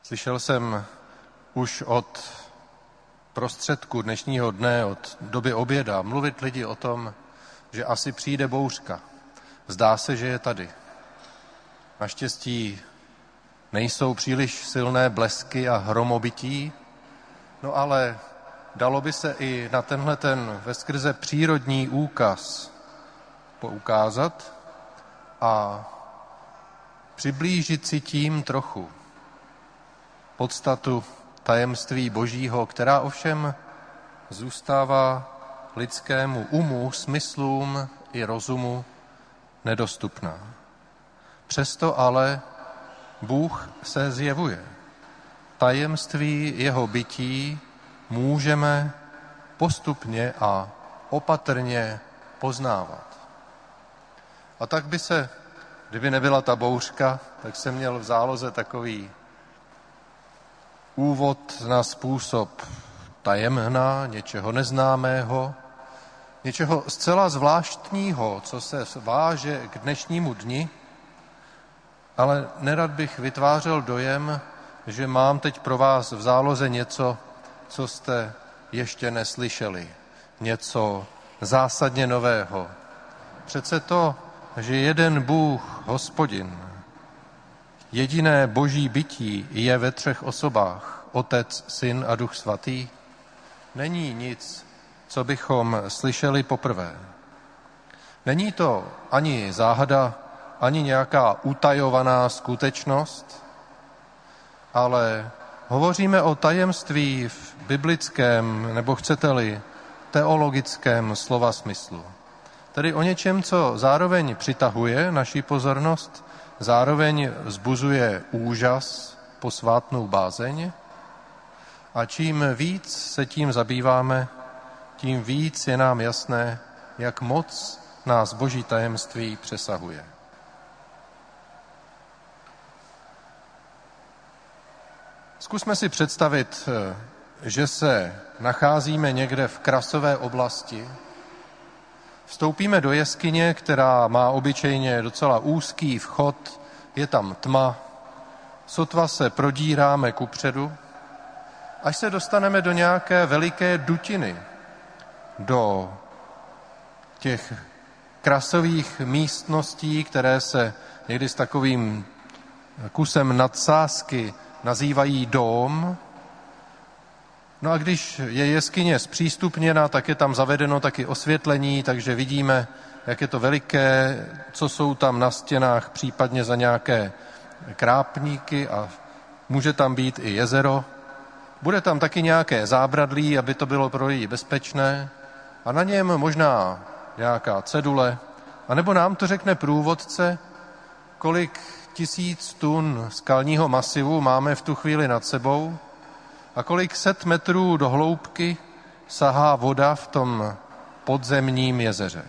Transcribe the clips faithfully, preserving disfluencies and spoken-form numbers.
Slyšel jsem už od prostředku dnešního dne, od doby oběda, mluvit lidi o tom, že asi přijde bouřka. Zdá se, že je tady. Naštěstí nejsou příliš silné blesky a hromobití, no ale dalo by se i na tenhle ten veskrze přírodní úkaz poukázat a přiblížit si tím trochu podstatu tajemství Božího, která ovšem zůstává lidskému umu, smyslům i rozumu nedostupná. Přesto ale Bůh se zjevuje. Tajemství jeho bytí můžeme postupně a opatrně poznávat. A tak by se, kdyby nebyla ta bouřka, tak jsem měl v záloze takový úvod na způsob tajemna, něčeho neznámého, něčeho zcela zvláštního, co se váže k dnešnímu dni, ale nerad bych vytvářel dojem, že mám teď pro vás v záloze něco, co jste ještě neslyšeli, něco zásadně nového. Přece to, že jeden Bůh, Hospodin, jediné boží bytí je ve třech osobách, Otec, Syn a Duch Svatý, není nic, co bychom slyšeli poprvé. Není to ani záhada, ani nějaká utajovaná skutečnost, ale hovoříme o tajemství v biblickém, nebo chcete-li, teologickém slova smyslu. Tedy o něčem, co zároveň přitahuje naši pozornost, zároveň vzbuzuje úžas, posvátnou bázeň a čím víc se tím zabýváme, tím víc je nám jasné, jak moc nás Boží tajemství přesahuje. Zkusme si představit, že se nacházíme někde v krasové oblasti, vstoupíme do jeskyně, která má obyčejně docela úzký vchod, je tam tma, sotva se prodíráme kupředu, až se dostaneme do nějaké veliké dutiny, do těch krasových místností, které se někdy s takovým kusem nadsázky nazývají dóm. No a když je jeskyně zpřístupněna, tak je tam zavedeno taky osvětlení, takže vidíme, jak je to veliké, co jsou tam na stěnách, případně za nějaké krápníky a může tam být i jezero. Bude tam taky nějaké zábradlí, aby to bylo pro lidi bezpečné a na něm možná nějaká cedule, anebo nám to řekne průvodce, kolik tisíc tun skalního masivu máme v tu chvíli nad sebou a kolik set metrů do hloubky sahá voda v tom podzemním jezeře.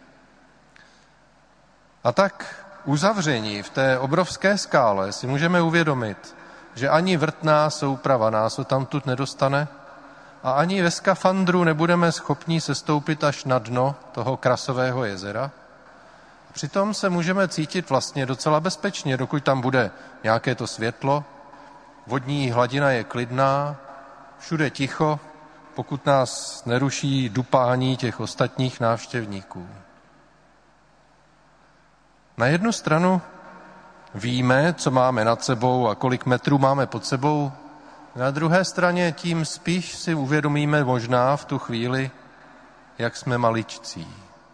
A tak uzavření v té obrovské skále si můžeme uvědomit, že ani vrtná souprava nás odtamtud nedostane a ani ve skafandru nebudeme schopni sestoupit až na dno toho krasového jezera. Přitom se můžeme cítit vlastně docela bezpečně, dokud tam bude nějaké to světlo, vodní hladina je klidná, všude ticho, pokud nás neruší dupání těch ostatních návštěvníků. Na jednu stranu víme, co máme nad sebou a kolik metrů máme pod sebou, na druhé straně tím spíš si uvědomíme možná v tu chvíli, jak jsme maličcí.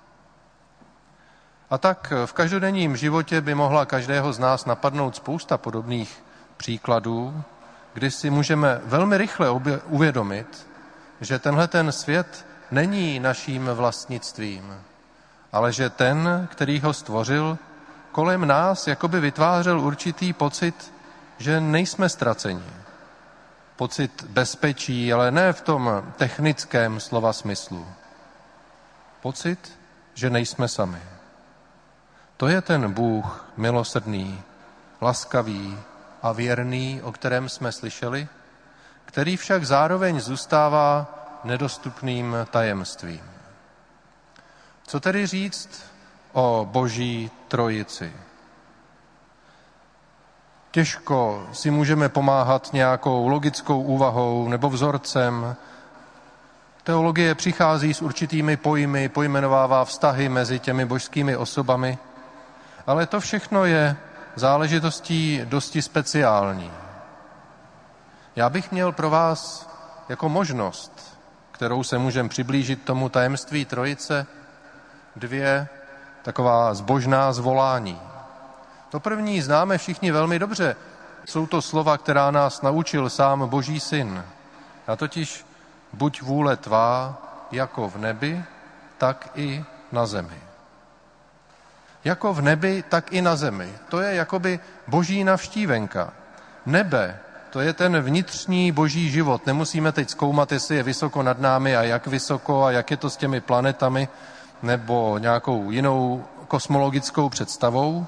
A tak v každodenním životě by mohla každého z nás napadnout spousta podobných příkladů, kdy si můžeme velmi rychle uvědomit, že tenhle ten svět není naším vlastnictvím, ale že ten, který ho stvořil, kolem nás jakoby vytvářel určitý pocit, že nejsme ztraceni. Pocit bezpečí, ale ne v tom technickém slova smyslu. Pocit, že nejsme sami. To je ten Bůh milosrdný, laskavý a věrný, o kterém jsme slyšeli, který však zároveň zůstává nedostupným tajemstvím. Co tedy říct o Boží trojici? Těžko si můžeme pomáhat nějakou logickou úvahou nebo vzorcem. Teologie přichází s určitými pojmy, pojmenovává vztahy mezi těmi božskými osobami, ale to všechno je záležitostí dosti speciální. Já bych měl pro vás jako možnost, kterou se můžeme přiblížit tomu tajemství Trojice, dvě taková zbožná zvolání. To první známe všichni velmi dobře. Jsou to slova, která nás naučil sám Boží syn. A totiž buď vůle tvá jako v nebi, tak i na zemi. Jako v nebi, tak i na zemi. To je jakoby boží navštívenka. Nebe, to je ten vnitřní boží život. Nemusíme teď zkoumat, jestli je vysoko nad námi a jak vysoko a jak je to s těmi planetami nebo nějakou jinou kosmologickou představou.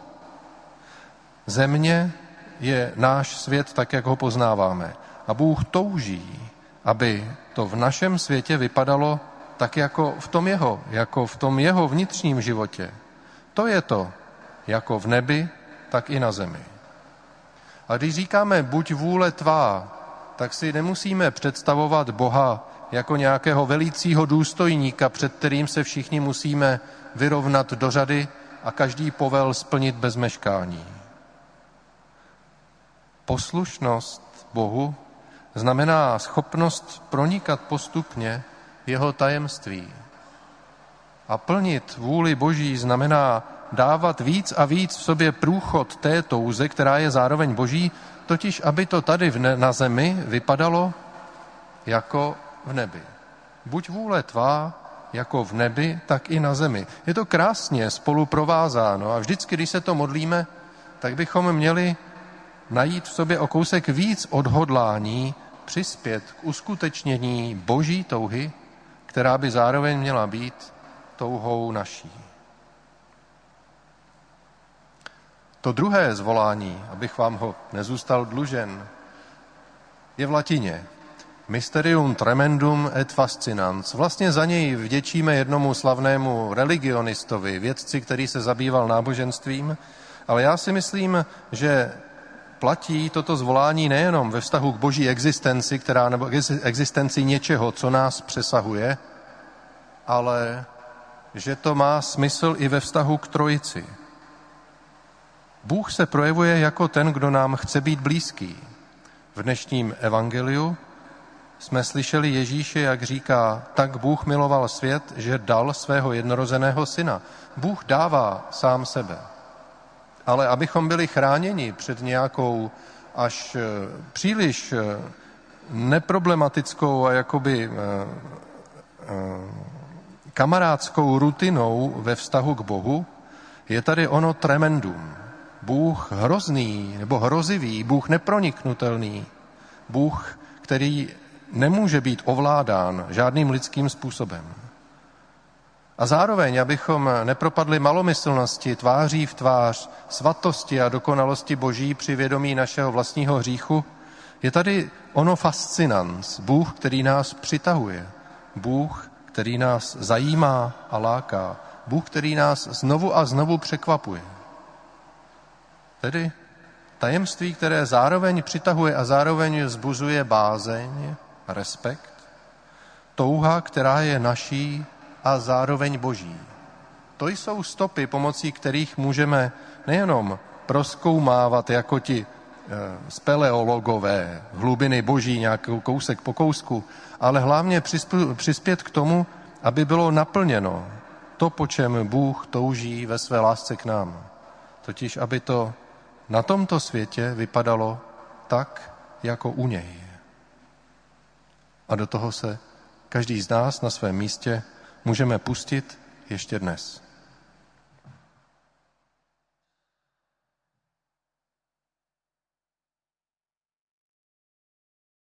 Země je náš svět tak, jak ho poznáváme. A Bůh touží, aby to v našem světě vypadalo tak jako v tom jeho, jako v tom jeho vnitřním životě. To je to, jako v nebi, tak i na zemi. A když říkáme buď vůle tvá, tak si nemusíme představovat Boha jako nějakého velícího důstojníka, před kterým se všichni musíme vyrovnat do řady a každý povel splnit bez meškání. Poslušnost Bohu znamená schopnost pronikat postupně jeho tajemství. A plnit vůli Boží znamená dávat víc a víc v sobě průchod té touze, která je zároveň Boží, totiž aby to tady na zemi vypadalo jako v nebi. Buď vůle tvá jako v nebi, tak i na zemi. Je to krásně spolu provázáno a vždycky, když se to modlíme, tak bychom měli najít v sobě o kousek víc odhodlání přispět k uskutečnění Boží touhy, která by zároveň měla být touhou naší. To druhé zvolání, abych vám ho nezůstal dlužen, je v latině. Mysterium tremendum et fascinans. Vlastně za něj vděčíme jednomu slavnému religionistovi, vědci, který se zabýval náboženstvím, ale já si myslím, že platí toto zvolání nejenom ve vztahu k boží existenci, která, nebo existenci něčeho, co nás přesahuje, ale že to má smysl i ve vztahu k Trojici. Bůh se projevuje jako ten, kdo nám chce být blízký. V dnešním evangeliu jsme slyšeli Ježíše, jak říká, tak Bůh miloval svět, že dal svého jednorozeného syna. Bůh dává sám sebe. Ale abychom byli chráněni před nějakou až příliš neproblematickou a jakoby kamarádskou rutinou ve vztahu k Bohu, je tady ono tremendum. Bůh hrozný nebo hrozivý, Bůh neproniknutelný, Bůh, který nemůže být ovládán žádným lidským způsobem. A zároveň, abychom nepropadli malomyslnosti tváří v tvář svatosti a dokonalosti Boží při vědomí našeho vlastního hříchu, je tady ono fascinans, Bůh, který nás přitahuje, Bůh, který nás zajímá a láká, Bůh, který nás znovu a znovu překvapuje. Tedy tajemství, které zároveň přitahuje a zároveň vzbuzuje bázeň, respekt, touha, která je naší a zároveň Boží. To jsou stopy, pomocí kterých můžeme nejenom prozkoumávat jako ti e, speleologové hlubiny Boží nějakou kousek po kousku, ale hlavně přispět k tomu, aby bylo naplněno to, po čem Bůh touží ve své lásce k nám. Totiž, aby to na tomto světě vypadalo tak, jako u něj. A do toho se každý z nás na svém místě můžeme pustit ještě dnes.